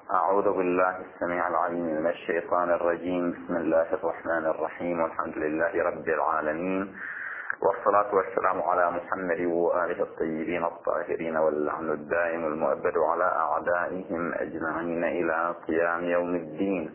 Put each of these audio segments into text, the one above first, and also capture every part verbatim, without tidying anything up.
أعوذ بالله السميع العليم من الشيطان الرجيم. بسم الله الرحمن الرحيم، والحمد لله رب العالمين، والصلاة والسلام على محمد وآله الطيبين الطاهرين، واللعن الدائم المؤبد على أعدائهم أجمعين إلى قيام يوم الدين.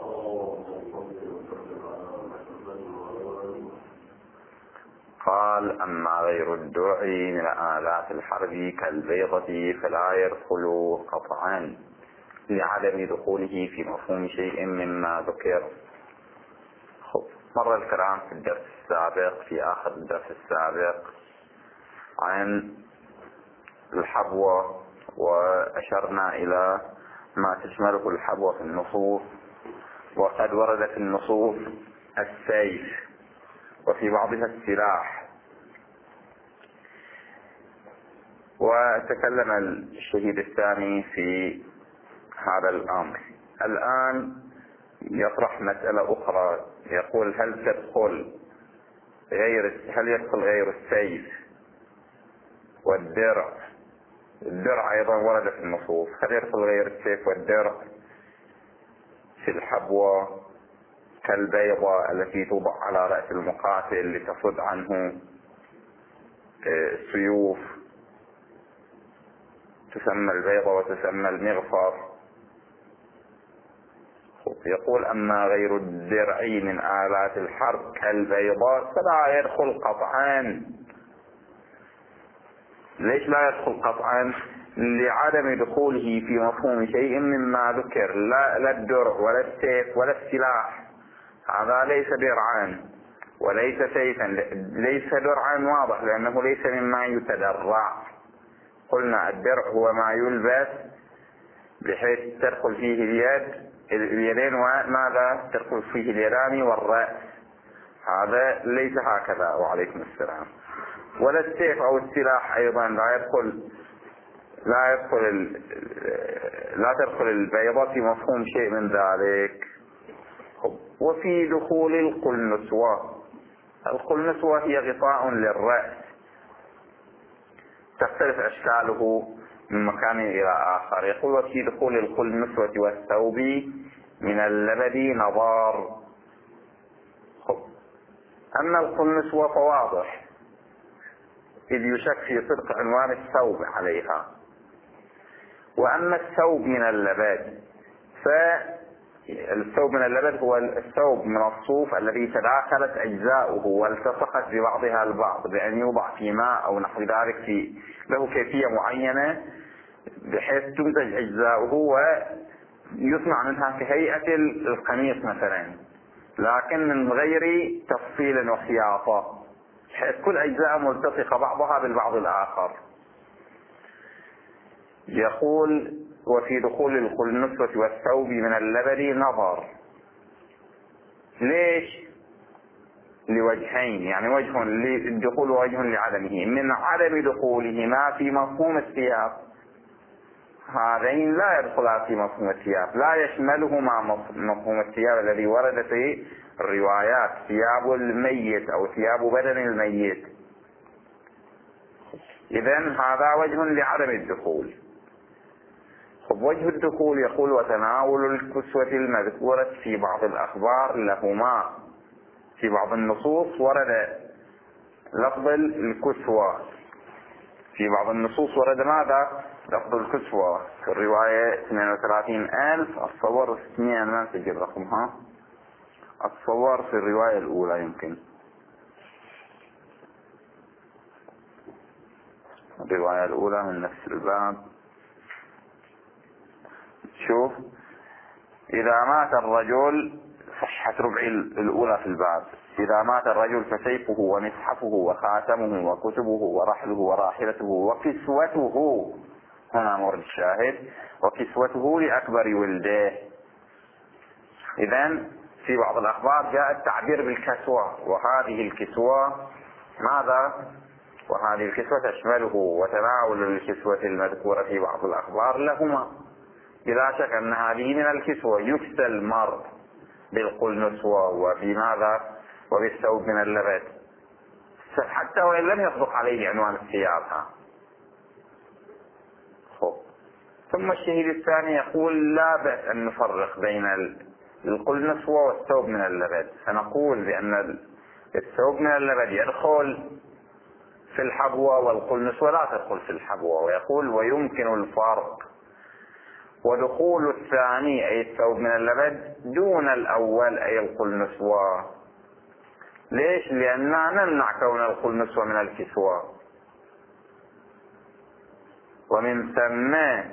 قال: أما غير الدرع من آلات الحرب كالبيضة فلا يدخل قطعا لعدم دخوله في مفهوم شيء مما ذكر. خب، مر الكلام في الدرس السابق في آخر الدرس السابق عن الحبوة، وأشرنا إلى ما تشمله الحبوة في النصوص، وقد ورد في النصوص السيف وفي بعضها السلاح. وتكلم الشهيد الثاني في هذا الأمر. الآن يطرح مسألة أخرى، يقول: هل تدخل غير هل يدخل غير السيف والدرع؟ الدرع أيضا ورد في النصوص، هل يدخل غير السيف والدرع في الحبوة كالبيضة التي توضع على رأس المقاتل لتصد عنه السيوف؟ تسمى البيضة وتسمى المغفر. يقول: أما غير الدرع من آلات الحرب كالبيضة فلا يدخل قطعا. ليش لا يدخل قطعا؟ لعدم دخوله في مفهوم شيء مما ذكر، لا, لا الدرع ولا السيف ولا السلاح. هذا ليس درعان وليس سيفا. ليس درعان واضح لأنه ليس مما يتدرع. قلنا الدرع هو ما يلبس بحيث تدخل فيه اليد اليدين، وماذا تدخل فيه اليدان والرأس. هذا ليس هكذا. وعليكم السلام. ولا السيف أو السلاح أيضا لا يدخل لا يدخل لا تدخل البيضة في مفهوم شيء من ذلك. وفي دخول القلنسوة. القلنسوة هي غطاء للرأس، تختلف أشكاله من مكان إلى آخر. يقول: وفي دخول القلنسوة والثوب من اللبد نظار. أما القلنسوة فواضح، إذ يشك في صدق عنوان الثوب عليها. وأما الثوب من اللبد، فالثوب من اللبد هو الثوب من الصوف الذي تداخلت أجزاؤه والتصقت ببعضها البعض بأن يوضع في ماء أو نحو ذلك، في له كيفية معينة بحيث تمزج أجزاؤه ويصنع منها كهيئة القميص مثلا، لكن من غير تفصيل وخياطة، بحيث كل أجزاء ملتصقة بعضها بالبعض الآخر. يقول: وفي دخول القلنسوة والثوب من اللبد نظر. ليش؟ لوجهين، يعني وجه للدخول ووجه لعدمه. من عدم دخولهما في مفهوم الثياب، هذين لا يدخلان في مفهوم الثياب، لا يشملهما مفهوم الثياب الذي ورد في الروايات، ثياب الميت أو ثياب بدن الميت. إذن هذا وجه لعدم الدخول. وجه الدخول يقول: وتناول الكسوة المذكورة في بعض الأخبار لهما. في بعض النصوص ورد لفظ الكسوة، في بعض النصوص ورد ماذا؟ لفظ الكسوة. في الرواية اثنين وثلاثين ألف، الصور ستمائة، ما تجد رقمها، الصور في الرواية الأولى يمكن، الرواية الأولى من نفس الباب. شوف: إذا مات الرجل، صحة ربع الأولى في الباب: إذا مات الرجل فسيفه ومصحفه وخاتمه وكتبه ورحله وراحلته وكسوته. هنا مورد الشاهد: وكسوته لأكبر ولده. إذن في بعض الأخبار جاء التعبير بالكسوة، وهذه الكسوة ماذا؟ وهذه الكسوة تشمله. وتناول الكسوة المذكورة في بعض الأخبار لهما. بلا شك أن هذه من الكسوة. يكسى المرء بالقلنسوة وبماذا؟ وبالثوب من اللبد، حتى وإن لم يصدق عليه عنوان الثياب. ثم الشهيد الثاني يقول لا بأس أن نفرق بين القلنسوة والثوب من اللبد، فنقول بأن الثوب من اللبد يدخل في الحبوة والقلنسوة لا تدخل في الحبوة، ويقول ويمكن الفرق ودخول الثاني أي الثوب من اللبد دون الأول أي القلنسوة. ليش؟ لأننا نمنع كون القلنسوة من الكسوة، ومن ثم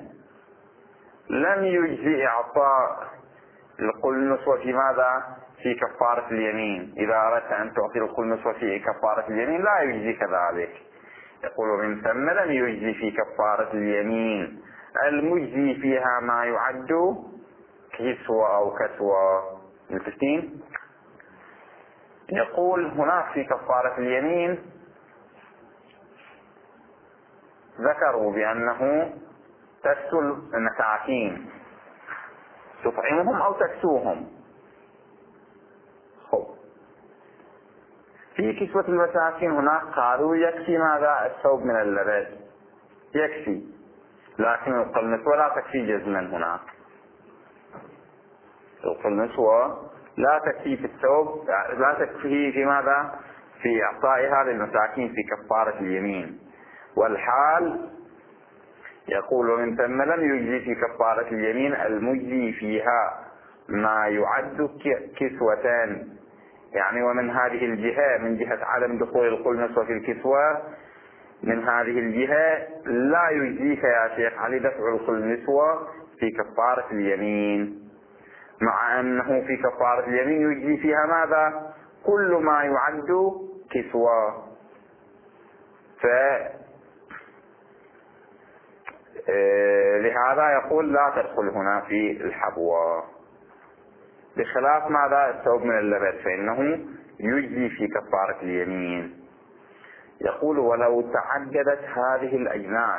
لم يجزي إعطاء القلنسوة في ماذا؟ في كفارة اليمين. إذا أردت أن تعطي القلنسوة في كفارة اليمين لا يجزي كذلك. يقول ومن ثم لم يجزي في كفارة اليمين المجزي فيها ما يعد كسوة أو كسوة. متفقين؟ يقول هناك في كفارة اليمين ذكروا بأنه تكسو المساكين، تطعمهم أو تكسوهم. خب في كسوة المساكين هناك قالوا يكفي ماذا؟ الثوب من اللبد يكفي، لكن القلنسوة لا تكفي جزما. هناك القلنسوة لا تكفي في الثوب، لا تكفي في ماذا؟ في إعطائها للمساكين في كفارة اليمين. والحال يقول ومن ثم لم يجزي في كفارة اليمين المجزي فيها ما يعد كسوتان، يعني ومن هذه الجهة من جهة عدم دخول القلنسوة في الكسوة، من هذه الجهة لا يجزيك يا شيخ علي دفع القلنسوة في كفارة اليمين، مع أنه في كفارة اليمين يجزي فيها ماذا؟ كل ما يعد كسوة. ف لهذا يقول لا تدخل هنا في الحبوة، بخلاف ماذا؟ الثوب من اللبد فإنه يجزي في كفارة اليمين. يقول ولو تعددت هذه الأجناس،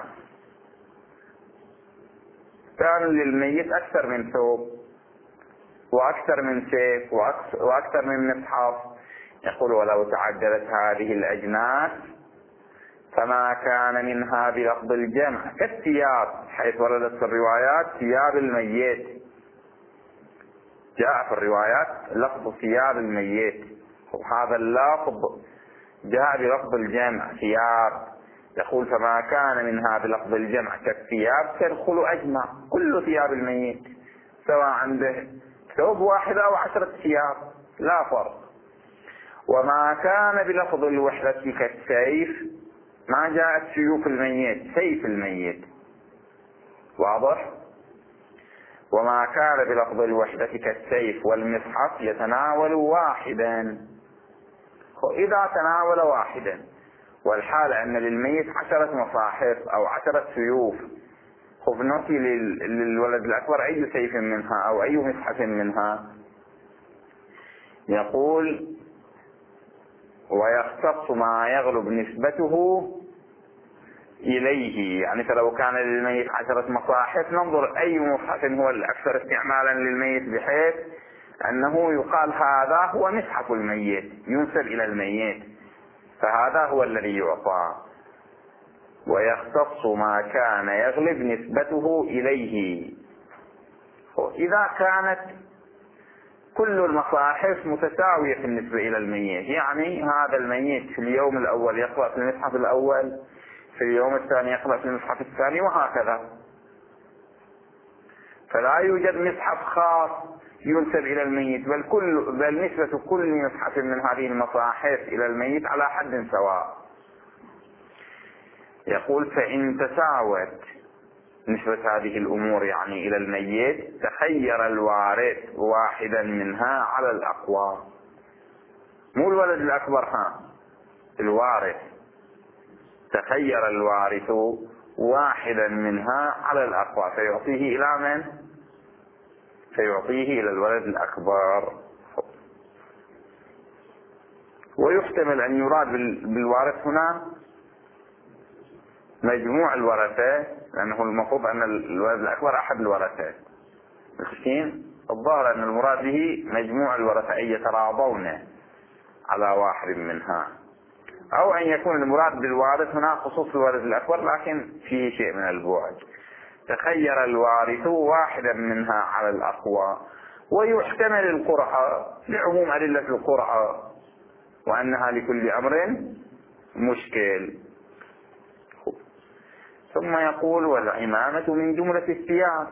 كان للميت أكثر من ثوب وأكثر من سيف وأكثر من مصحف. يقول ولو تعددت هذه الأجناس فما كان منها بلفظ الجمع كالثياب، حيث وردت في الروايات ثياب الميت، جاء في الروايات لفظ ثياب الميت، وهذا اللفظ جاء بلفظ الجمع ثياب. يقول فما كان منها بلفظ الجمع كالثياب تدخل أجمع كل ثياب الميت، سواء عنده ثوب واحد أو عشرة ثياب لا فرق. وما كان بلفظ الوحدة كالسيف، ما جاءت سيوف الميت، سيف الميت، واضح؟ وما كان بلفظ الوحدة كالسيف والمصحف يتناول واحدا، وإذا تناول واحدا، والحال أن للميت عشرة مصاحف أو عشرة سيوف، خفنتي للولد الأكبر أي سيف منها أو أي مصحف منها. يقول ويختص ما يغلب نسبته إليه، يعني فلو كان للميت عشرة مصاحف ننظر أي مصحف هو الأكثر استعمالا للميت، بحيث أنه يقال هذا هو مصحف الميت ينسب إلى الميت، فهذا هو الذي يعطى. ويختص ما كان يغلب نسبته إليه، إذا كانت كل المصاحف متساوية في النسبة إلى الميت، يعني هذا الميت في اليوم الأول يقرأ في المصحف الأول، في اليوم الثاني يقرأ في المصحف الثاني، وهكذا، فلا يوجد مصحف خاص ينسب إلى الميت، بل كل بل نسبة كل مصحف من هذه المصاحف إلى الميت على حد سواء. يقول فإن تساوت نسبة هذه الأمور يعني إلى الميت تخير الوارث واحدا منها على الأقوى، مو الولد الأكبر، ها الوارث، تخير الوارث واحدا منها على الأقوى فيعطيه إلى من؟ فيعطيه إلى الولد الأكبر. ويحتمل أن يراد بالوارث هنا مجموع الورثة، لأنه المفروض أن الولد الأكبر أحد الورثة الخشين، الظاهر أن المراد به مجموع الورثة أي يتراضون على واحد منها، أو أن يكون المراد بالوارث هنا خصوص الولد الأكبر لكن فيه شيء من البعد. تخير الوارث واحدا منها على الأقوى، ويحتمل القرعة لعموم أدلة القرعة وأنها لكل أمر مشكل. ثم يقول والعمامة من جملة الثياب،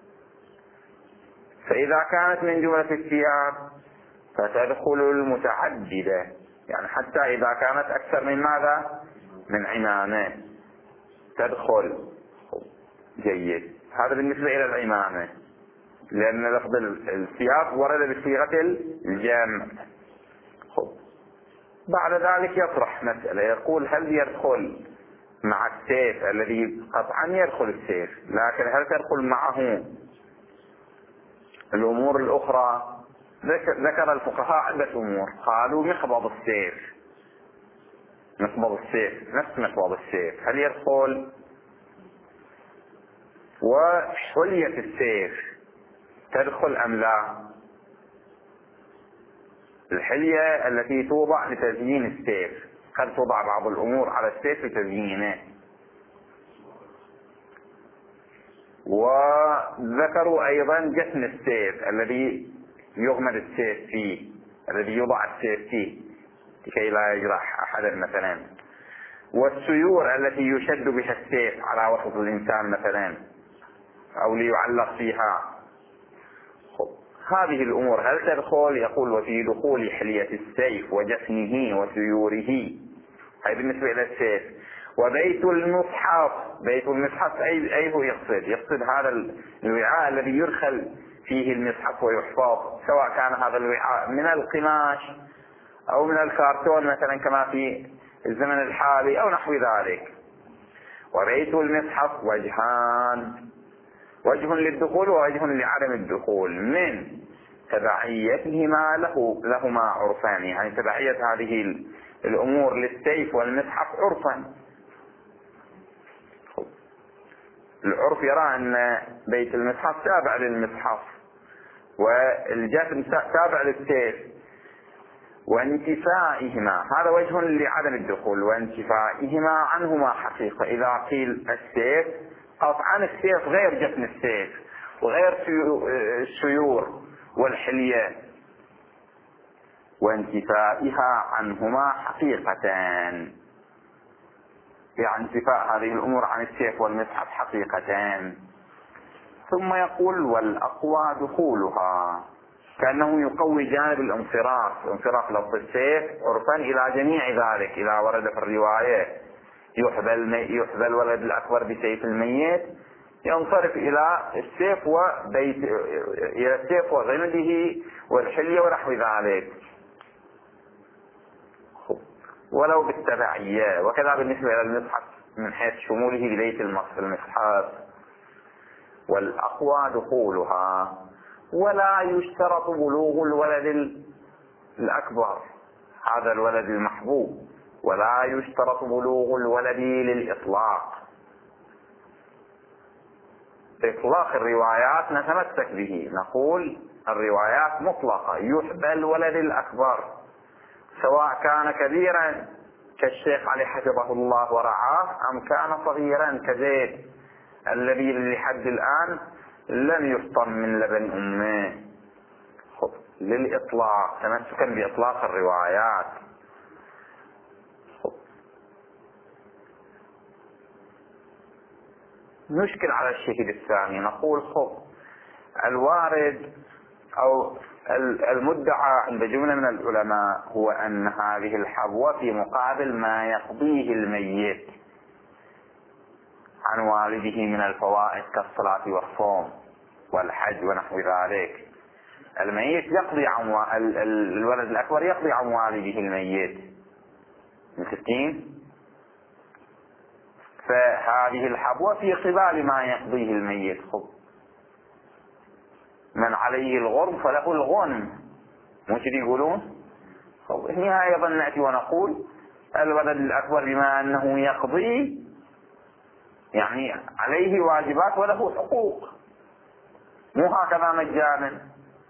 فإذا كانت من جملة الثياب فتدخل المتعددة، يعني حتى إذا كانت أكثر من ماذا؟ من عمامة تدخل. جيد، هذا بالنسبة إلى العمامة، لأن لفظ الثياب ورد بصيغة الجمع. بعد ذلك يطرح مسألة، يقول هل يدخل مع السيف الذي قطعا يدخل السيف، لكن هل تدخل معه الأمور الأخرى؟ ذكر الفقهاء عدة أمور، قالوا مقبض السيف، مقبض السيف نفس مقبض السيف هل يدخل؟ وحلية السيف تدخل أم لا؟ الحلية التي توضع لتزيين السيف، قد توضع بعض الأمور على السيف لتزيينه. وذكروا أيضا جفن السيف الذي يغمد السيف فيه، الذي يوضع السيف فيه لكي لا يجرح أحدا مثلا. والسيور التي يشد بها السيف على وسط الإنسان مثلا أو ليعلق فيها. هذه الأمور هل تدخل؟ يقول وفي دخول حلية السيف وجفنه وسيوره، هذا بالنسبة إلى السيف. وبيت المصحف، بيت المصحف أي أي هو يقصد؟ يقصد هذا الوعاء الذي يدخل فيه المصحف ويحفظ، سواء كان هذا الوعاء من القماش أو من الكرتون مثلا كما في الزمن الحالي أو نحو ذلك. وبيت المصحف وجهان، وجه للدخول ووجه لعدم الدخول، من تبعيتهما له لهما عرفان، يعني تبعية هذه الأمور للسيف والمصحف عرفا. العرف يرى أن بيت المصحف تابع للمصحف والجفن تابع للسيف، وانتفائهما هذا وجه لعدم الدخول، وانتفائهما عنهما حقيقة. إذا قيل السيف قطعا السيف غير جفن السيف وغير السيور والحلية، وانتفائها عنهما حقيقتان، يعني انتفاء هذه الأمور عن السيف والمصحف حقيقتان. ثم يقول والأقوى دخولها، كأنه يقوي جانب الانصراف، انصراف لفظ السيف عرفا إلى جميع ذلك. إذا ورد في الرواية يحبى يحبى الولد الأكبر بسيف الميت، ينصرف إلى السيف وبيت إلى السيف وغمده والحلية ونحو ذلك، ولو بالتبعية. وكذا بالنسبة إلى المصحف من حيث شموله لبيت المصحف. والأقوى دخولها، ولا يشترط بلوغ الولد الأكبر، هذا الولد المحبوب، ولا يشترط بلوغ الولد للإطلاق. إطلاق الروايات نتمسك به، نقول الروايات مطلقة، يحبى الولد الأكبر سواء كان كبيرا كالشيخ علي حفظه الله ورعاه أم كان صغيرا كزيد الذي لحد الآن لم يفطم من لبن أمه. للإطلاق، تمسكا بإطلاق الروايات. نشكل على الشهيد الثاني، نقول خب الوارد أو المدعى عند جملة من العلماء هو أن هذه الحبوة في مقابل ما يقضيه الميت عن والده من الفوائد كالصلاة والصوم والحج ونحو ذلك. الميت يقضي عن الولد الأكبر يقضي عن والده الميت من ستين، فهذه الحبوة في قبال ما يقضيه الميت. خب من عليه الغرم فله الغنم، مش يقولون؟ خب هنا أيضا نأتي ونقول الولد الأكبر بما أنه يقضي يعني عليه واجبات وله حقوق، مو هكذا مجانا.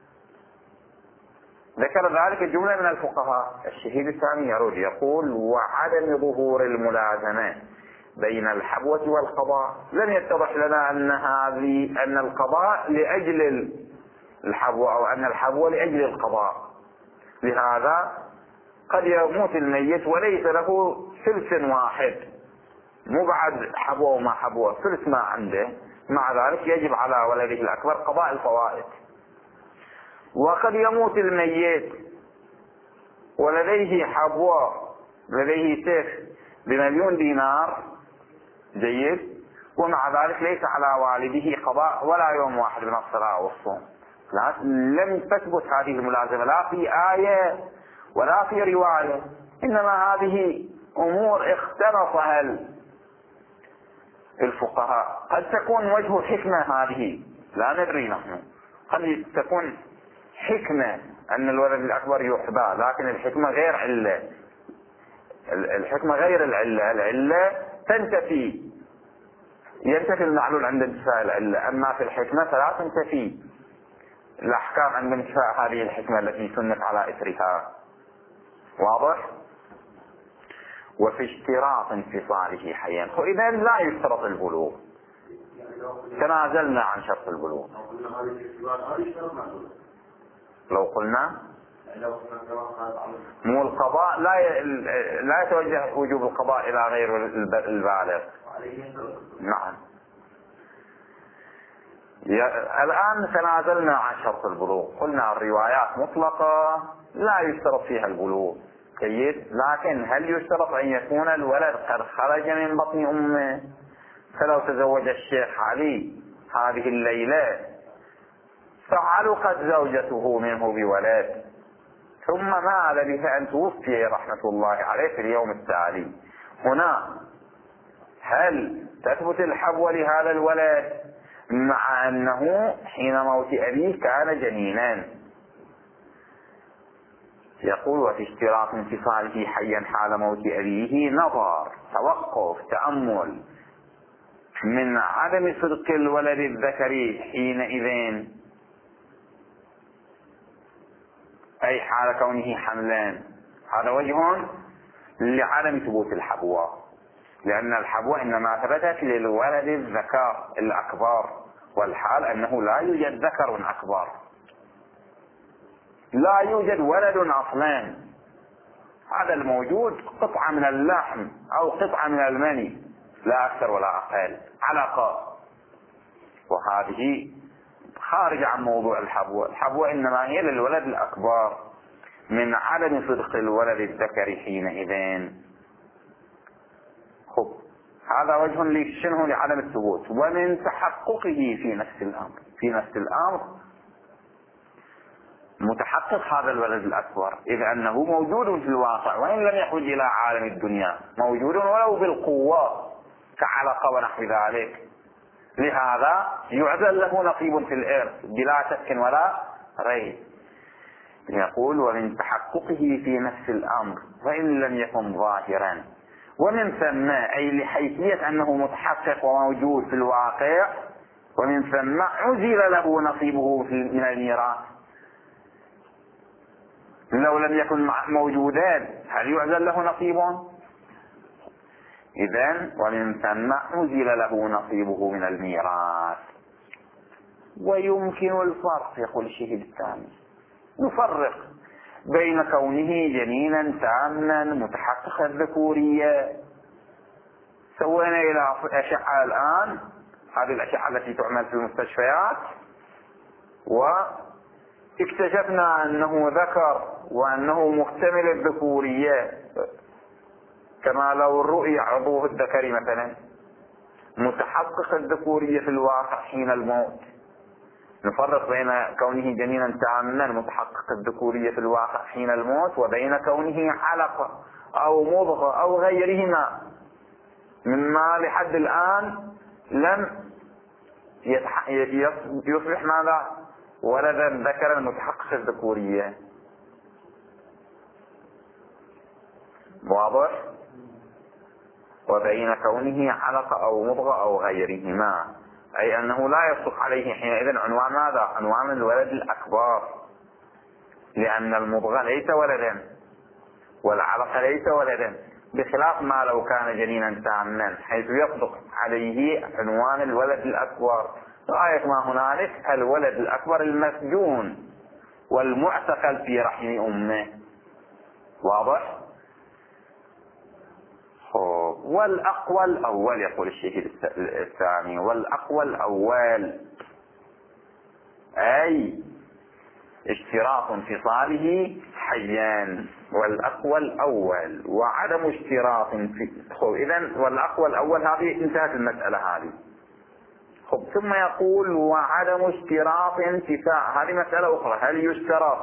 ذكر ذلك جملة من الفقهاء. الشهيد الثاني يرد يقول وعدم ظهور الملازمة بين الحبوة والقضاء. لم يتضح لنا أن هذه أن القضاء لأجل الحبوة أو أن الحبوة لأجل القضاء. لهذا قد يموت الميت وليس له ثلث واحد، مو بعد حبوة وما حبوة، ثلث ما عنده، مع ذلك يجب على ولده الأكبر قضاء الفوائد. وقد يموت الميت ولديه حبوة، لديه سيف بمليون دينار، جيد، ومع ذلك ليس على والده قضاء ولا يوم واحد من الصلاة والصوم. لم تثبت هذه الملازمة لا في آية ولا في رواية، إنما هذه أمور اختلطها الفقهاء. قد تكون وجه الحكمة هذه لا ندري نحن، قد تكون حكمة أن الولد الأكبر يحبى، لكن الحكمة غير علة، الحكمة غير العلة. العلة تنتفي، ينتفي المعلول عند انتفاء العلة، أما في الحكمة فلا تنتفي الأحكام عند انتفاء هذه الحكمة التي سنت على إثرها. واضح؟ وفي اشتراط انفصاله حيا، فإذا لا يشترط البلوغ، تنازلنا عن شرط البلوغ. لو قلنا مو القضاء لا ي... لا يتوجه وجوب القضاء إلى غير البالغ. نعم. ي... الآن تنازلنا عن شرط البلوغ، قلنا الروايات مطلقة لا يشترط فيها البلوغ، جيد، لكن هل يشترط أن يكون الولد قد خرج من بطن أمه؟ فلو تزوج الشيخ علي هذه الليلة فعلقت زوجته منه بولد، ثم ما لبث أن توفي رحمة الله عليه في اليوم التالي، هنا هل تثبت الحبوة لهذا الولد مع أنه حين موت أبيه كان جنينا؟ يقول وفي اشتراط انفصاله حيا حال موت أبيه نظر، توقف، تأمل من عدم صدق الولد الذكري حينئذ، أي حال كونه حملان. هذا وجه لعدم ثبوت الحبوة، لأن الحبوة إنما ثبتت للولد الذكر الأكبر، والحال أنه لا يوجد ذكر أكبر، لا يوجد ولد أصلا، هذا الموجود قطعة من اللحم أو قطعة من المني، لا أكثر ولا أقل، علقة، وهذه خارج عن موضوع الحبوة. الحبوة إنما هي للولد الأكبر من عدم صدق الولد الذكر حينئذ. خب، هذا وجه لشنه لعدم الثبوت. ومن تحققه في نفس الأمر، في نفس الأمر متحقق هذا الولد الأكبر، إذ أنه موجود في الواقع وإن لم يخرج إلى عالم الدنيا، موجود ولو بالقوة كعلقة ونحو ذلك، لهذا يعزل له نصيب في الإرث بلا شك ولا ريب. يقول ومن تحققه في نفس الأمر وإن لم يكن ظاهرا، ومن ثم أي لحيثية أنه متحقق وموجود في الواقع، ومن ثم عزل له نصيبه من الميراث. لو لم يكن موجودان هل يعزل له نصيبه؟ إذن ومن ثم عزل له نصيبه من الميراث. ويمكن الفرق، يقول الشيخ الثاني، نفرق بين كونه جنينا تاما متحقق الذكورية. سوينا إلى أشعة الآن، هذه الأشعة التي تعمل في المستشفيات، واكتشفنا أنه ذكر وأنه محتمل الذكورية، كما لو رؤي عضوه الذكري مثلا متحقق الذكورية في الواقع حين الموت. نفرق بين كونه جنينا تاما متحقق الذكورية في الواقع حين الموت، وبين كونه علقة أو مضغة أو غيرهما مما لحد الآن لم يصبح ماذا ولدا ذكرا متحقق الذكورية. واضح؟ وبين كونه علقة أو مضغة أو غيرهما، أي أنه لا يصدق عليه حينئذ عنوان ماذا؟ عنوان الولد الأكبر، لأن المضغة ليس ولدا والعلقة ليس ولدا، بخلاف ما لو كان جنينا تاما حيث يصدق عليه عنوان الولد الأكبر. غاية ما هنالك الولد الأكبر المسجون والمعتقل في رحم أمه. واضح؟ والأقوى الأول، يقول الشيخ الثاني، والأقوى الأول أي اشتراط انفصاله حيان، والأقوى الأول وعدم اشتراط في إذن والأقوى الأول، هذه انتهت المسألة هذه. خب ثم يقول وعدم اشتراط انتفاع، هذه مسألة أخرى. هل يشترط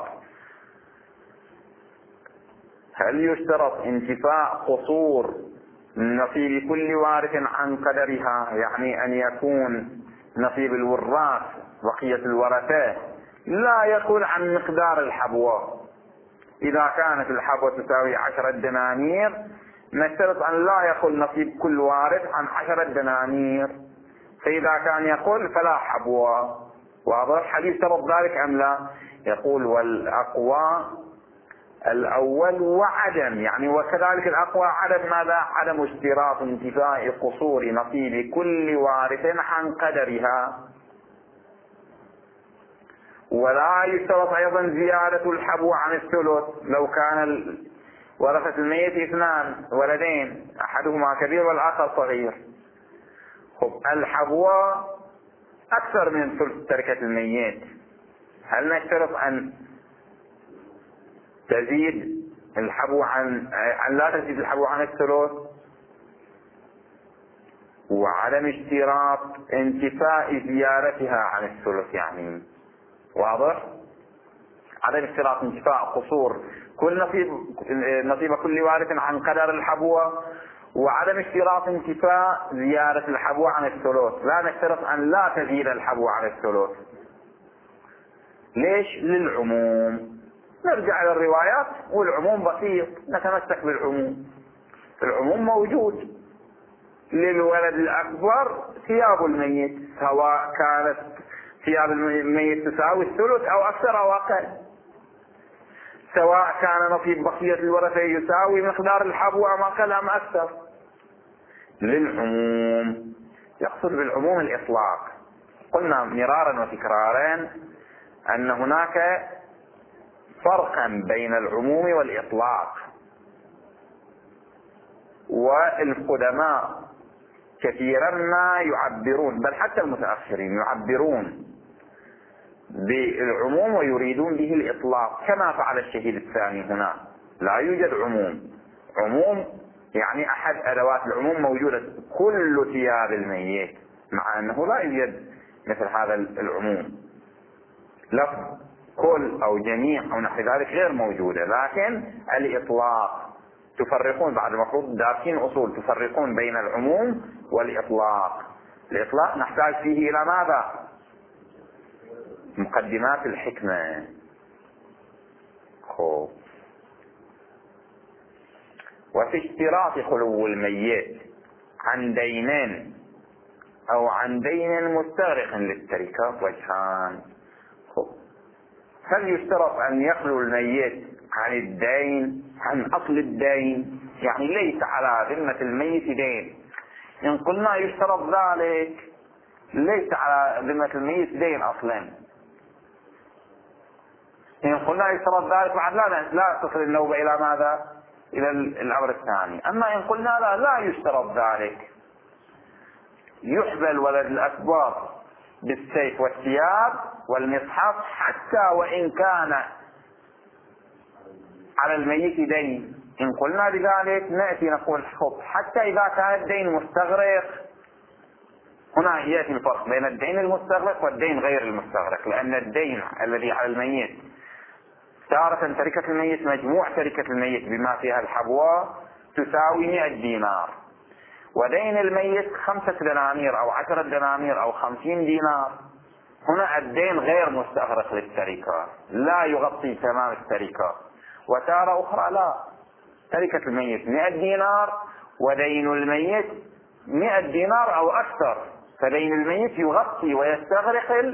هل يشترط انتفاء قصور نصيب كل وارث عن قدرها، يعني أن يكون نصيب الوراث بقية الورثة لا يقول عن مقدار الحبوة. إذا كانت الحبوة تساوي عشرة دنانير نشترط أن لا يقول نصيب كل وارث عن عشرة دنانير، فإذا كان يقول فلا حبوة. واضح؟ هل يشترط ذلك أم لا؟ يقول والأقوى الأول وعدم، يعني وكذلك الأقوى عدم ماذا؟ عدم اشتراط انتفاء قصور نصيب كل وارث عن قدرها. ولا يشترط أيضا زيادة الحبوة عن الثلث لو كان ورثة الميت اثنان ولدين، أحدهما كبير والآخر صغير. خب الحبوة أكثر من ثلث تركة الميت، هل نشترط أن تزيد الحبوة عن أن لا تزيد الحبوة عن الثلث؟ وعدم اشتراط انتفاء زيارتها عن الثلث، يعني واضح؟ عدم اشتراط انتفاء قصور كل نصيب نصيب كل وارث عن قدر الحبوة، وعدم اشتراط انتفاء زيارة الحبوة عن الثلث. لا نشترط أن لا تزيد الحبوة عن الثلث. ليش؟ للعموم. نرجع إلى الروايات والعموم بسيط، نتمسك بالعموم. العموم موجود. للولد الأكبر ثياب الميت، سواء كانت ثياب الميت تساوي الثلث أو أكثر أو أقل، سواء كان نصيب بقية الورثة يساوي مقدار الحبوة أم أقل أم أكثر. للعموم. يقصد بالعموم الإطلاق. قلنا مرارا وتكرارا أن هناك فرقا بين العموم والإطلاق، والقدماء كثيرا ما يعبرون، بل حتى المتأخرين يعبرون بالعموم ويريدون به الإطلاق، كما فعل الشهيد الثاني هنا. لا يوجد عموم. عموم يعني أحد أدوات العموم موجودة كل ثياب الميت، مع أنه لا يوجد مثل هذا العموم. لفظ كل أو جميع أو نحو ذلك غير موجودة، لكن الإطلاق تفرقون، بعد المفروض دارسين أصول، تفرقون بين العموم والإطلاق. الإطلاق نحتاج فيه إلى ماذا؟ مقدمات الحكمة. خوف. وفي اشتراط خلو الميت عن دينين أو عن دين مستغرق للتركة وجهان. هل يشترط أن يخلو الميت عن الدين، عن أصل الدين، يعني ليس على ذمة الميت دين؟ إن قلنا يشترط ذلك ليس على ذمة الميت دين أصلا. إن قلنا يشترط ذلك بعد لا لا تصل النوبة إلى ماذا؟ إلى الأمر الثاني. أما إن قلنا لا لا يشترط ذلك، يحبى الولد الأكبر بالسيف والثياب والمصحف حتى وإن كان على الميت دين. إن قلنا بذلك نأتي نقول حب حتى إذا كان الدين مستغرق. هنا يأتي الفرق بين الدين المستغرق والدين غير المستغرق، لأن الدين الذي على الميت تارة تركة الميت، مجموع تركة الميت بما فيها الحبوة تساوي مئة دينار، ودين الميت خمسة دنانير أو عشرة دنانير أو خمسين دينار. هنا الدين غير مستغرق للتركة، لا يغطي تمام التركة. وتارة أخرى لا، تركة الميت مئة دينار ودين الميت مئة دينار أو أكثر، فدين الميت يغطي ويستغرق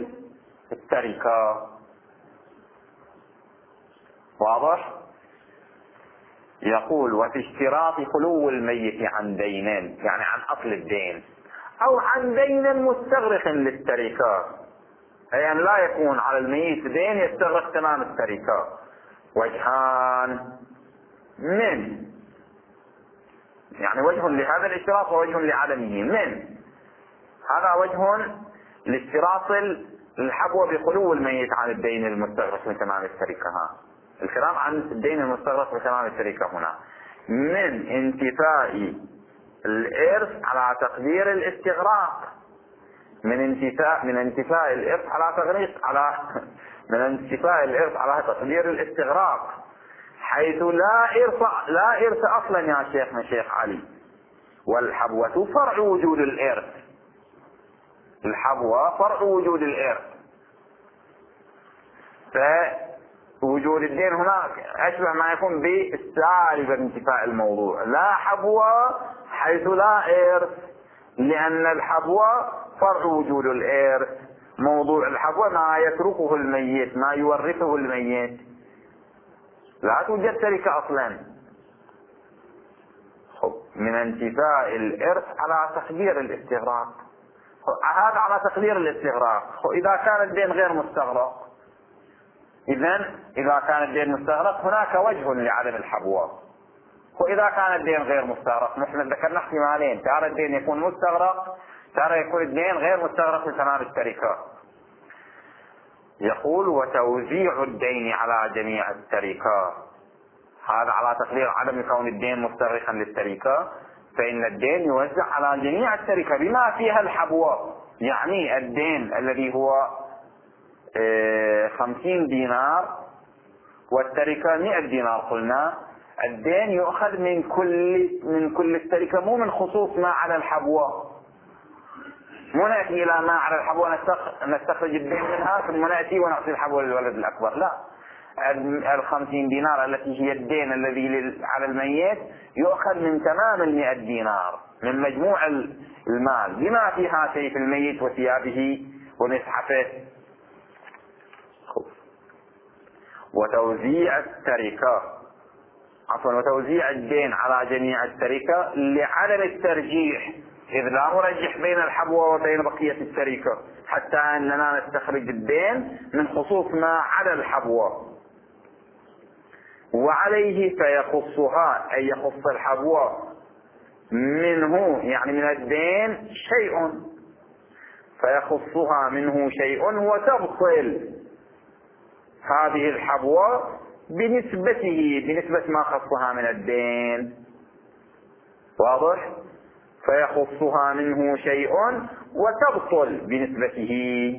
التركة. واضح؟ يقول وفي اشتراط خلو الميت عن دين، يعني عن أصل الدين، أو عن دين مستغرق للتركة، أي أن لا يكون على الميت دين يستغرق تمام التركة. وجهان من، يعني وجه لهذا الاشتراط ووجه لعدمه. من هذا وجه لاشتراط الحبوة بخلو الميت عن الدين المستغرق من تمام التركة. الكلام عن الدين المستغرق من تمام التركة هنا من انتفاء الإرث على تقدير الاستغراق، من انتفاء من انتفاء الإرث على تغريق على من انتفاء الإرث على تقدير الاستغراق، حيث لا إرث لا إرث أصلا يا شيخنا شيخ علي، والحبوة فرع وجود الإرث. الحبوة فرع وجود الإرث، فوجود الدين هناك أشبه ما يكون بالسالب انتفاء الموضوع. لا حبوة حيث لا إرث، لأن الحبوة فرع وجود الإرث. موضوع الحبوة ما يتركه الميت، ما يورثه الميت، لا توجد تركة أصلا. من انتفاء الإرث على تقدير الاستغراق، هذا على تقدير الاستغراق. إذا كان الدين غير مستغرق، إذن إذا كان الدين مستغرق هناك وجه لعدم الحبوة. وإذا كان الدين غير مستغرق، نحن ذكرنا احتمالين، تارة الدين يكون مستغرق، تارة يكون الدين غير مستغرق لتمام التركة. يقول وتوزيع الدين على جميع التركة، هذا على تقدير عدم كون الدين مستغرقا للتركة، فإن الدين يوزع على جميع التركة بما فيها الحبوة. يعني الدين الذي هو خمسين دينار والتركة مئة دينار، قلنا الدين يؤخذ من كل من كل التركة، مو من خصوص ما على الحبوة. مو نأتي إلى ما على الحبوة نستخرج الدين منها ثم نأتي ونعطي الحبوة للولد الأكبر، لا. الخمسين دينار التي هي الدين الذي على الميت يؤخذ من تمام المئة دينار، من مجموع المال بما فيها سيف الميت وثيابه ومصحفه. وتوزيع التركة عفوا وتوزيع الدين على جميع التركة لعدم الترجيح، إذ لا نرجح بين الحبوة وبين بقية التركة، حتى أننا نستخرج الدين من خصوص ما عدا الحبوة. وعليه فيخصها، أي يخص الحبوة منه، يعني من الدين شيء، فيخصها منه شيء وتبطل هذه الحبوة بنسبته، بنسبة ما خصها من الدين. واضح؟ فيخصها منه شيء وتبطل بنسبته.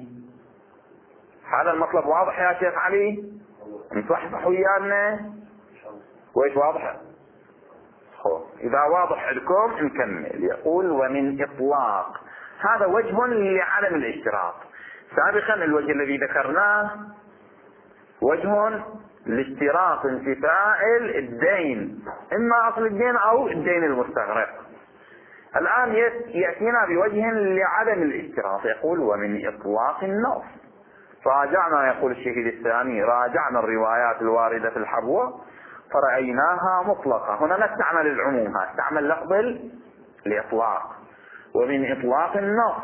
هذا المطلب واضح يا شيخ علي؟ نصحصح ويانا وإيش واضح؟ إذا واضح لكم نكمل. يقول ومن إطلاق، هذا وجه لعدم الاشتراط. سابقا الوجه الذي ذكرناه وجه لاشتراط انتفاء الدين، إما أصل الدين أو الدين المستغرق. الآن يأتينا بوجه لعدم الاشتراط. يقول ومن إطلاق النص، راجعنا، يقول الشهيد الثاني، راجعنا الروايات الواردة في الحبوة فرأيناها مطلقة. هنا نستعمل العموم، استعمل لفظ الإطلاق. ومن إطلاق النص،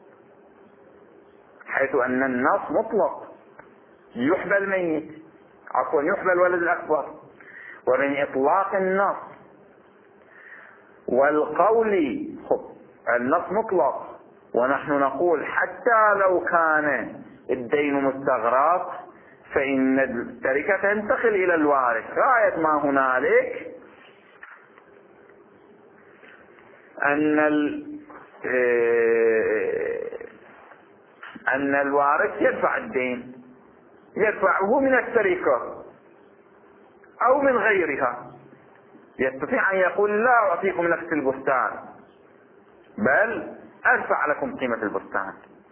حيث أن النص مطلق، يحبى الميت عفوا يحبى الولد الأكبر. ومن إطلاق النص والقول، النص مطلق، ونحن نقول حتى لو كان الدين مستغرق فإن التركة تنتقل إلى الوارث. غاية ما هنالك أن أن الوارث يدفع الدين، يدفعه من التركة أو من غيرها. يستطيع أن يقول لا أعطيكم نفس البستان، بل أدفع لكم قيمة البستان،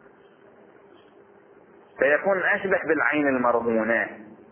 فيكون أشبه بالعين المرهونة.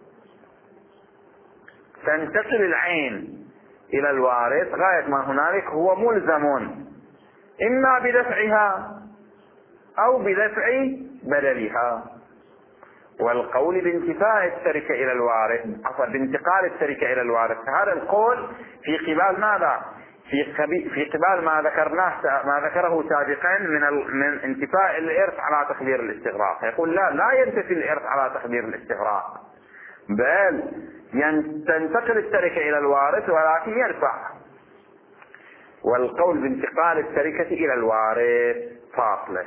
تنتقل العين إلى الوارث، غاية ما هنالك هو ملزم إما بدفعها أو بدفع بدلها. والقول بانتفاء التركة إلى الوارث، عفوا بانتقال التركة إلى الوارث. هذا القول في قبال ماذا؟ في في قبال ما ذكرناه ما ذكره سابقا من ال... من انتفاء الإرث على تقدير الاستغراق. يقول لا لا ينتفي الإرث على تقدير الاستغراق، بل تنتقل التركة إلى الوارث ولكن يرفع. والقول بانتقال التركة إلى الوارث فاصلة.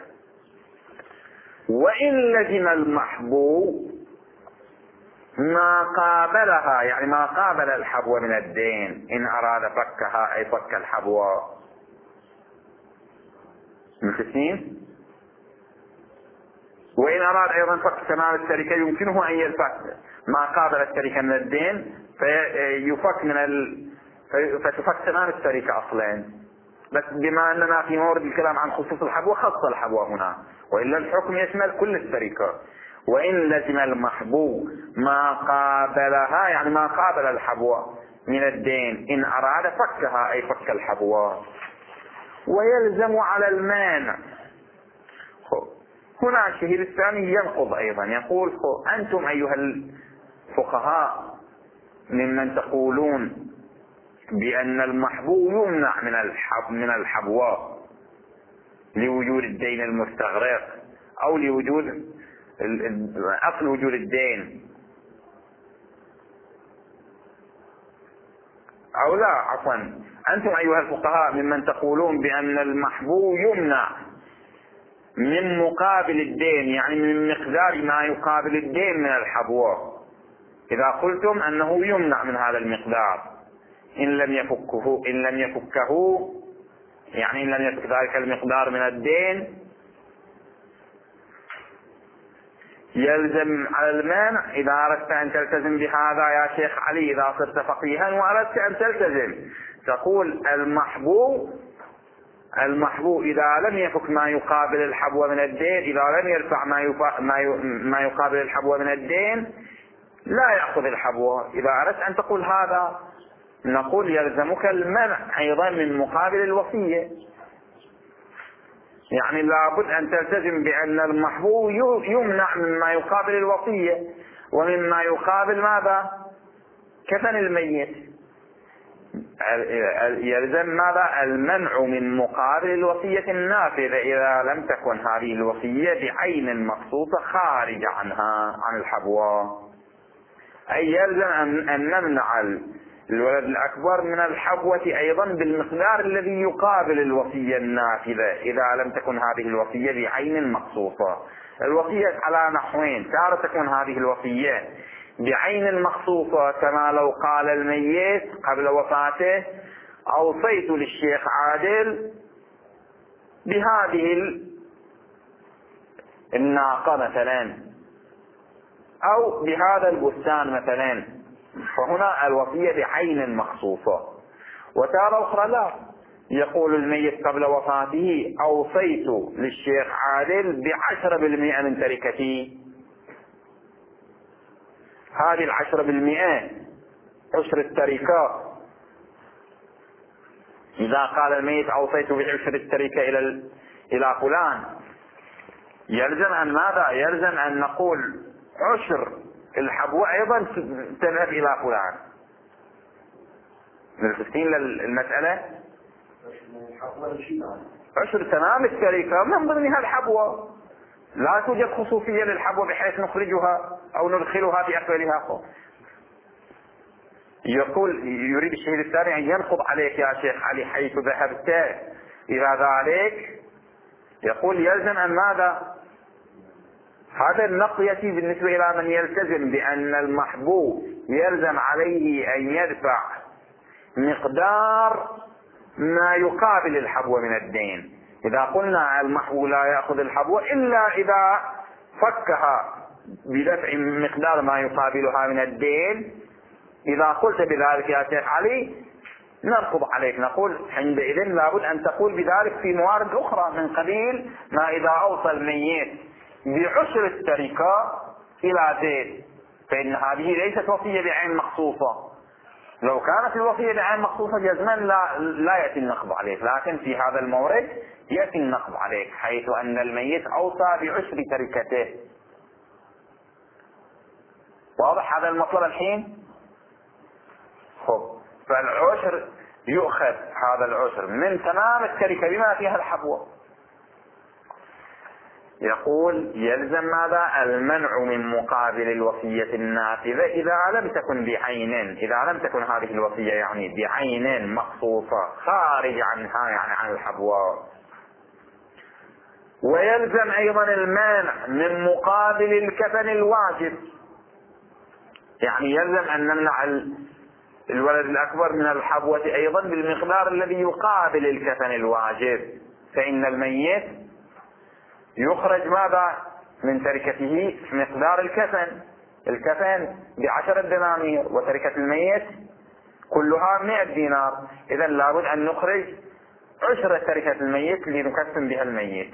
وإن لزم المحبو ما قابلها، يعني ما قابل الحبو من الدين، إن أراد فكها أي فك الحبو. متسين؟ وإن أراد أيضا فك تمام التركة يمكنه أن يفك ما قابل التركة من الدين فيفك من ال... فتفك تمام التركة أصلا. بس بما أننا في مورد الكلام عن خصوص الحبو خص الحبو هنا، وإلا الحكم يشمل كل التركة. وإن لزم المحبو ما قابلها، يعني ما قابل الحبو من الدين، إن أراد فكها أي فك الحبو. ويلزم على المانع. هنا الشهيد الثاني ينقض أيضا، يقول أنتم أيها الفقهاء ممن تقولون بأن المحبو يمنع من الحب من الحبوة لوجود الدين المستغرق أو لوجود أصل وجود الدين، أو لا عفوا أنتم أيها الفقهاء ممن تقولون بأن المحبو يمنع من مقابل الدين، يعني من مقدار ما يقابل الدين من الحبوة. إذا قلتم أنه يمنع من هذا المقدار إن لم يفكه إن لم يفكه يعني إن لم يفك ذلك المقدار من الدين، يلزم على المانع. إذا أردت أن تلتزم بهذا يا شيخ علي، إذا صرت فقيها وأردت أن تلتزم، تقول المحبو المحبو إذا لم يفك ما يقابل الحبو من الدين، إذا لم يرفع ما ما يقابل الحبو من الدين لا يأخذ الحبو. إذا أردت أن تقول هذا نقول يلزمك المنع أيضا من مقابل الوصية، يعني لابد أن تلتزم بأن المحبو يمنع مما يقابل الوصية ومما يقابل ماذا؟ كفن الميت. يلزم ماذا؟ المنع من مقابل الوصية النافذة إذا لم تكن هذه الوصية بعين مخصوصة خارج عنها عن الحبوة. أي يلزم أن نمنع الولد الأكبر من الحبوة أيضا بالمقدار الذي يقابل الوصية النافذة إذا لم تكن هذه الوصية بعين مخصوصة. الوصية على نحوين، تارة تكون هذه الوصية بعين المخصوصة كما لو قال الميت قبل وفاته أوصيت للشيخ عادل بهذه الناقة مثلا أو بهذا البستان مثلا، فهنا الوصية بعين مخصوصة. وتارة أخرى لا، يقول الميت قبل وفاته أوصيت للشيخ عادل بعشرة بالمئة من تركتي، هذه العشرة بالمئة عشر التركة. إذا قال الميت أوصيت بعشر التركة إلى إلى فلان، يلزم أن ماذا؟ يلزم أن نقول عشر الحبوة أيضا تذهب إلى فلان. ملتفتين للمسألة؟ عشر تمام التركة من ضمنها الحبوة، لا توجد خصوصية للحبوة بحيث نخرجها أو ندخلها في أكبرها. يقول يريد الشهيد الثاني أن ينقض عليك يا شيخ علي حيث ذهبت إلى ذلك. يقول يلزم أن ماذا؟ هذا النقض يأتي بالنسبة إلى من يلتزم بأن المحبوب يلزم عليه أن يدفع مقدار ما يقابل الحبوة من الدين. إذا قلنا المحبوب لا يأخذ الحبوة إلا إذا فكها بدفع مقدار ما يقابلها من الدين، إذا قلت بذلك يا شيخ علي نرفض عليك، نقول عندئذ لابد أن تقول بذلك في موارد أخرى من قبيل ما إذا أوصى الميت بعشر التركة إلى زيد، فإن هذه ليست وصية بعين مخصوصة. لو كانت الوصية بعين مخصوصة جزما لا, لا يأتي النقض عليك، لكن في هذا المورد يأتي النقض عليك حيث أن الميت أوصى بعشر تركته. واضح هذا المطلب الحين؟ خب، فالعشر يؤخذ هذا العشر من تمام التركة بما فيها الحبوة. يقول يلزم ماذا؟ المنع من مقابل الوصية النافذة إذا لم تكن بعين، إذا لم تكن هذه الوصية يعني بعين مخصوصة خارج عنها يعني عن الحبوة. ويلزم أيضا المانع من مقابل الكفن الواجب، يعني يلزم أن نمنع الولد الأكبر من الحبوة أيضا بالمقدار الذي يقابل الكفن الواجب، فإن الميت يخرج ماذا من تركته؟ مقدار الكفن، الكفن بعشرة دنانير وتركة الميت كلها مئة دينار، إذا لابد أن نخرج عشرة تركة الميت لنكفن بها الميت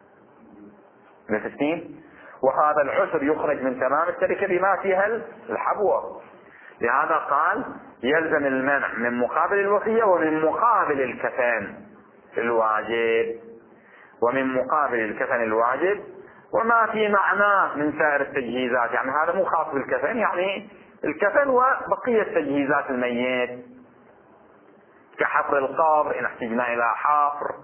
بستين، وهذا العشر يخرج من تمام التركة بما فيها الحبوة. لهذا قال يلزم المنع من مقابل الوصية ومن مقابل الكفن الواجب، ومن مقابل الكفن الواجب وما في معناه من سائر التجهيزات، يعني هذا مو خاص بالكفن، يعني الكفن وبقية تجهيزات الميت كحفر القبر إن احتجنا إلى حفر،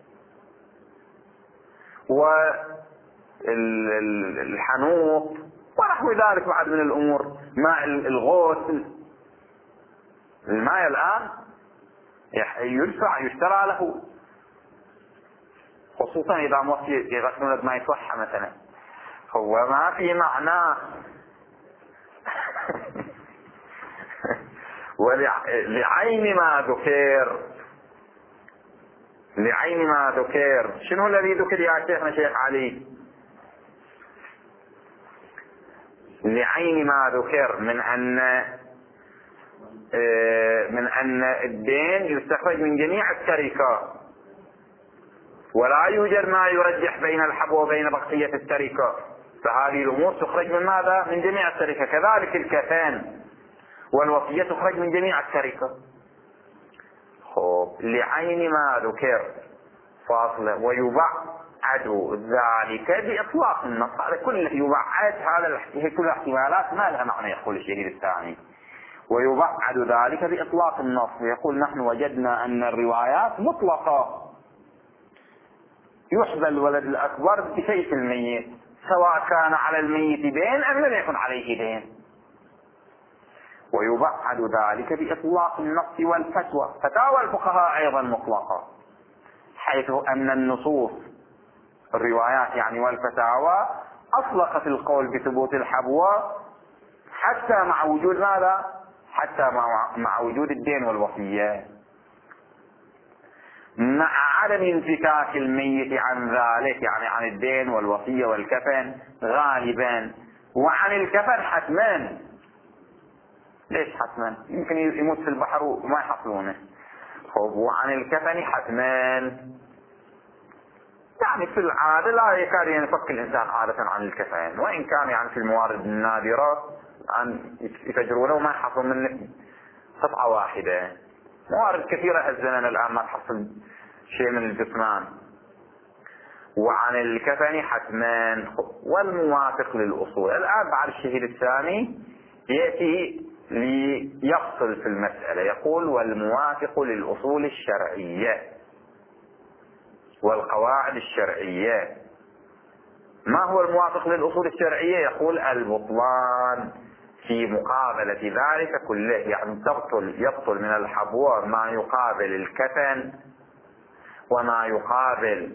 والحنوط ونحو ذلك بعد من الأمور، ماء الغسل. الماء الآن يدفع يشترى له، خصوصا إذا موصي يغسلون بماء صحة مثلا، هو ما في معناه ولعين ما ذكر، لعين ما ذكر. شنو الذي ذكر يا شيخنا شيخ علي؟ لعين ما ذكر من أن من أن الدين يستخرج من جميع التركة، ولا يوجد ما يرجح بين الحبوة وبين بقية التركة، فهذه الأمور تخرج من ماذا؟ من جميع التركة. كذلك الكفن والوصية تخرج من جميع التركة. خب، لعين ما ذكر فاصلة ويبعد ذلك بإطلاق النص، هذا كله يبعد، هذا هي كل الاحتمالات ما لها معنى يقول الشهيد الثاني. ويبعد ذلك بإطلاق النص، ويقول نحن وجدنا أن الروايات مطلقة، يحبى الولد الأكبر بشيء الميت سواء كان على الميت دين أم لم يكن عليه دين. ويبعد ذلك بإطلاق النص والفتوى، فتاوى الفقهاء أيضا مطلقة، حيث أن النصوص الروايات يعني والفتاوى أطلقت القول بثبوت الحبوة حتى مع وجود ماذا؟ حتى مع, مع وجود الدين والوصية، مع عدم انفكاك الميت عن ذلك، يعني عن الدين والوصية والكفن غالبا، وعن الكفن حتما. ليش حتما؟ يمكن يموت في البحر وما يحصلونه. خب، وعن الكفن حتما، يعني في العادة لا يكاد ينفك الإنسان عادة عن الكفن، وإن كان يعني في الموارد النادرة عن يفجرونه وما يحصل منه قطعة واحدة. موارد كثيرة هالزمن الآن ما تحصل شيء من الجثمان. وعن الكفن حتما والموافق للأصول. الآن بعد الشهيد الثاني يأتي ليفصل في المسألة، يقول والموافق للأصول الشرعية والقواعد الشرعية. ما هو الموافق للأصول الشرعية؟ يقول البطلان في مقابلة ذلك كله، يعني تبطل يبطل من الحبوة ما يقابل الكفن وما يقابل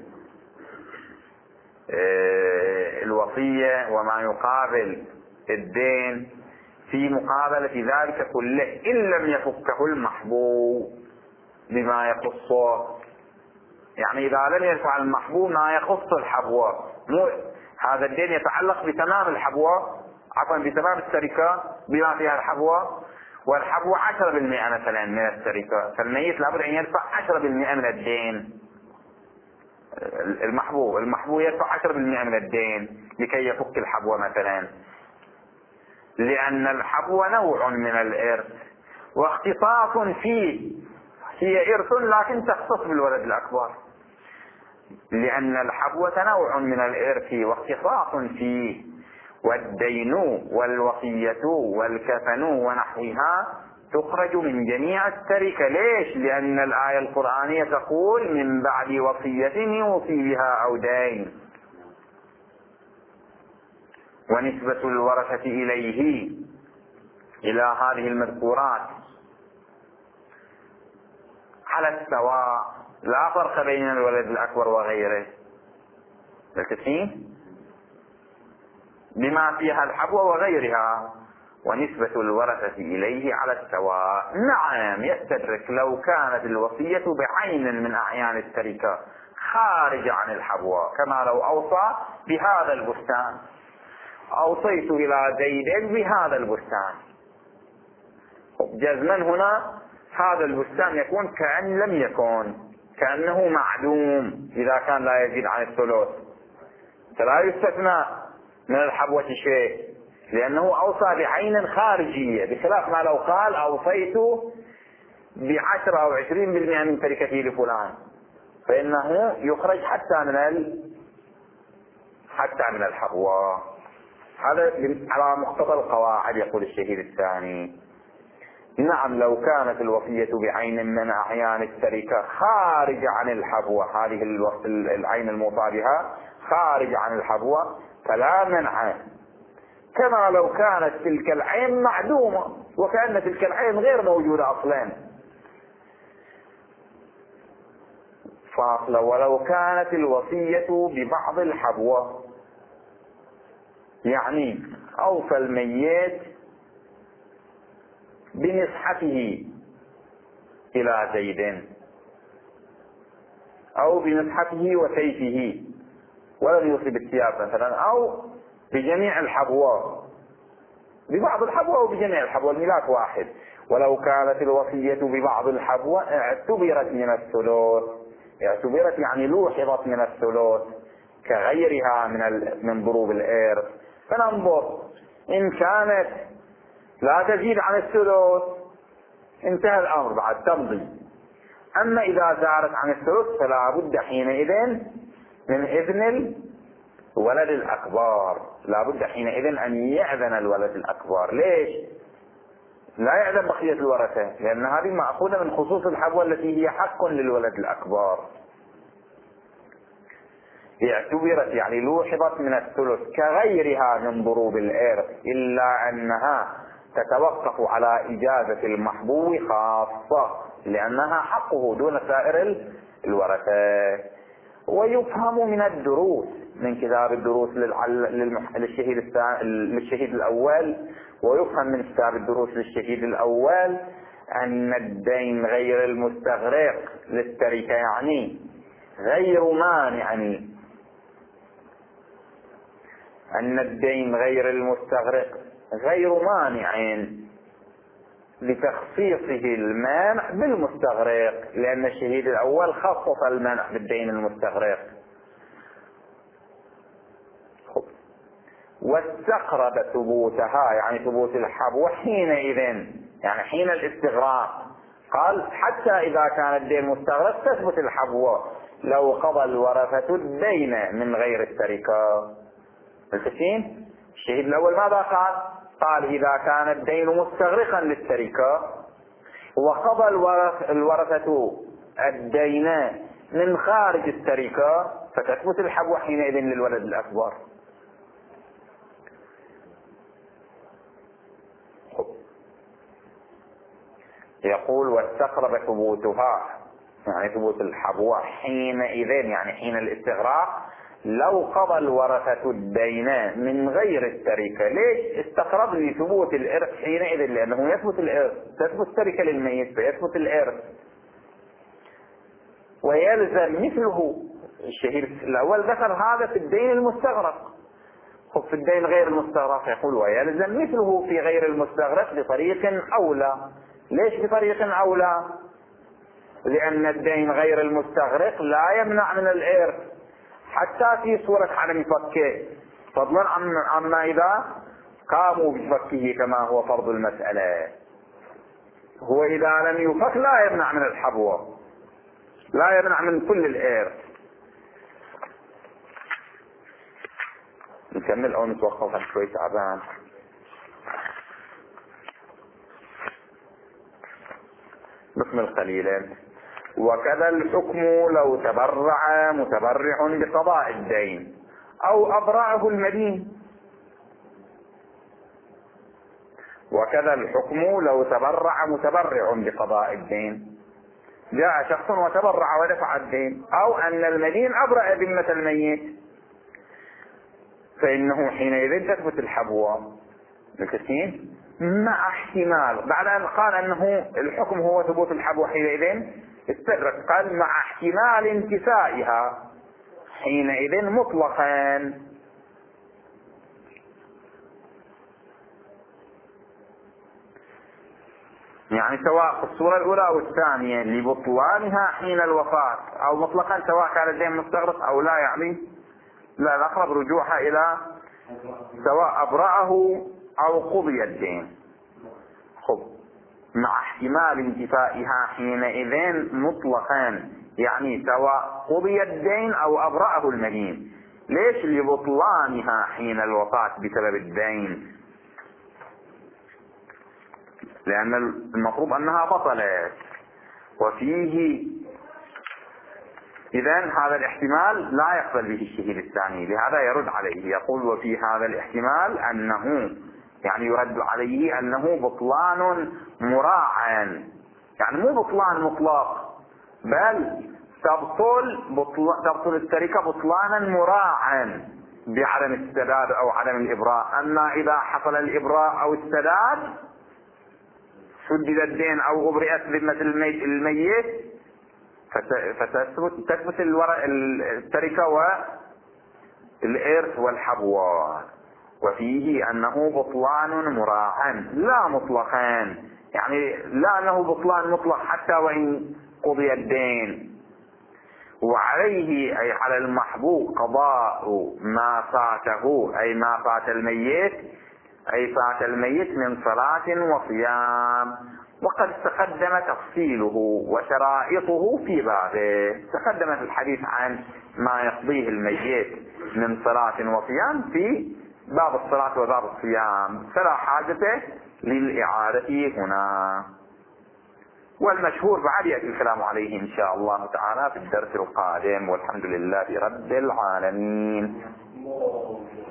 الوصية وما يقابل الدين، في مقابلة ذلك كله إن لم يفكه المحبوب بما يخصه، يعني إذا لم يرفع المحبوب ما يخص الحبوة. مو هذا الدين يتعلق بتمام الحبوة، عفوا بتمام التركة بما فيها الحبوة، والحبوة عشرة بالمئة مثلا من التركة، فالميت لابد أن يرفع عشرة بالمئة من الدين. المحبوب المحبوب يرفع عشرة بالمئة من الدين لكي يفك الحبوة مثلا، لأن الحبوة نوع من الإرث واختصاص فيه، هي إرث لكن تختص بالولد الأكبر، لأن الحبوة نوع من الإرث واختصاص فيه، والدين والوصية والكفن ونحوها تخرج من جميع التركة. ليش؟ لأن الآية القرآنية تقول من بعد وصية يوصي بها أو دين. ونسبة الورثة إليه إلى هذه المذكورات على السواء، لا فرق بين الولد الأكبر وغيره، بما فيها الحبوة وغيرها. ونسبة الورثة إليه على السواء، نعم يستدرك لو كانت الوصية بعين من أعيان التركة خارج عن الحبوة، كما لو أوصى بهذا البستان، أوصيت إلى زيد بهذا البستان، جزما هنا هذا البستان يكون كأن لم يكن، كأنه معدوم إذا كان لا يزيد عن الثلث، فلا يستثنى من الحبوة شيء، لأنه أوصى بعين خارجية، بخلاف ما لو قال أوصيت بعشرة أو عشرين بالمئة من تركتي لفلان، فإنه يخرج حتى من ال... حتى من الحبوة. هذا على مقتضى القواعد. يقول الشهيد الثاني: نعم لو كانت الوصية بعين من أعيان التركة خارج عن الحبوة، هذه العين الموصى بها خارج عن الحبوة فلا منع، كما لو كانت تلك العين معدومة وكأن تلك العين غير موجودة أصلا. فاصلة: ولو كانت الوصية ببعض الحبوة، يعني أوصى الميت بنصحته إلى زيد أو بنصحته وسيفه ولم يوصي بالثياب مثلا، أو بجميع الحبوة، ببعض الحبوة أو بجميع الحبوة، الملاك واحد. ولو كانت الوصية ببعض الحبوة اعتبرت من الثلث، اعتبرت يعني لوحظت من الثلث كغيرها من من ضروب الإرث. فننظر إن كانت لا تزيد عن الثلث انتهى الأمر بعد تمضي. أما إذا زادت عن الثلث فلا بد حينئذ من إذن الولد الأكبر، لا بد حينئذ أن يأذن الولد الأكبر. ليش؟ لا يأذن بقية الورثة، لأن هذه مأخوذة من خصوص الحبوة التي هي حق للولد الأكبر. اعتبرت يعني لوحظت من الثلث كغيرها من ضروب الإرث، إلا أنها تتوقف على إجازة المحبوب خاصة، لأنها حقه دون سائر الورثة. ويفهم من الدروس، من كتاب الدروس للشهيد الثاني للشهيد الأول، ويفهم من كتاب الدروس للشهيد الأول أن الدين غير المستغرق للتركة، يعني غير مانع، أن الدين غير المستغرق غير مانع لتخصيصه المانع بالمستغرق، لأن الشهيد الأول خصص المانع بالدين المستغرق. واستقرب ثبوتها، يعني ثبوت الحبوة حينئذ، يعني حين الاستغراق، قال حتى إذا كان الدين مستغرق تثبت الحبوة لو قضى الورثة الدين من غير التركة. التسين الشهيد الأول ماذا قال؟ قال إذا كان الدين مستغرقا للتركة وقضى الورثة الدين من خارج التركة فتثبت الحبوة حينئذ للولد الأكبر. يقول واستقرب ثبوتها، يعني ثبوت الحبوة حينئذ، يعني حين الاستغراق، لو قضى الورثة الدين من غير التركة. ليش استقرب لثبوت الإرث حينئذ؟ لأنه يثبت الإرث، تثبت التركة للميت فيثبت الإرث. ويلزم مثله، الشهيد الأول ذكر هذا في الدين المستغرق، في الدين غير المستغرق يقول ويلزم مثله في غير المستغرق بطريق أولى. ليش بطريق أولى؟ لأن الدين غير المستغرق لا يمنع من الإرث حتى في صورة عدم فكه، فضلا عما إذا قاموا بفكه كما هو فرض المسألة. هو إذا لم يفك لا يمنع من الحبوة، لا يمنع من كل الإرث. نكمل أو نتوقف شوي تعبان. بسم الخليلين. وكذا الحكم لو تبرع متبرع بقضاء الدين أو أبرعه المدين. وكذا الحكم لو تبرع متبرع بقضاء الدين، جاء شخص وتبرع ودفع الدين، أو أن المدين أبرأ ذمة الميت، فإنه حينئذ تثبت الحبوة بالكثير مع احتمال. بعد أن قال أنه الحكم هو ثبوت الحبوة حينئذ استدرك، قال مع احتمال انتفائها حينئذ مطلقا. يعني سواء في الصورة الأولى أو الثانية لبطلانها حين الوفاة، أو مطلقا سواء كان الدين مستغرق أو لا، يعني لا الأقرب رجوعها إلى سواء أبرأه أو قضي الدين. خب مع احتمال انتفائها حينئذ مطلقا، يعني سواء قضي الدين أو أبرأه المدين. ليش؟ لبطلانها حين الوفاة بسبب الدين، لأن المفروض أنها بطلت. وفيه إذن هذا الاحتمال لا يقبل به الشهيد الثاني، لهذا يرد عليه يقول وفي هذا الاحتمال أنه، يعني يرد عليه أنه بطلان مراعى، يعني مو بطلان مطلق، بل تبطل بطل تبطل التركة بطلانا مراعى بعدم السداد أو عدم الإبراء. أما إذا حصل الإبراء أو السداد سدد الدين أو أبرئت ذمة الميت فتثبت تثبت التركة والإرث والحبوة. وفيه أنه بطلان مراعى لا مطلقان، يعني لا أنه بطلان مطلق حتى وإن قضي الدين. وعليه أي على المحبوب قضاء ما فاته، أي ما فات الميت، أي فات الميت من صلاة وصيام. وقد تقدم تفصيله وشرائطه في بابه، تقدم في الحديث عن ما يقضيه الميت من صلاة وصيام في باب الصلاة وباب الصيام، فلا حاجة للإعادة هنا. والمشهور بعد يأتي الكلام عليه إن شاء الله تعالى في الدرس القادم، والحمد لله رب العالمين.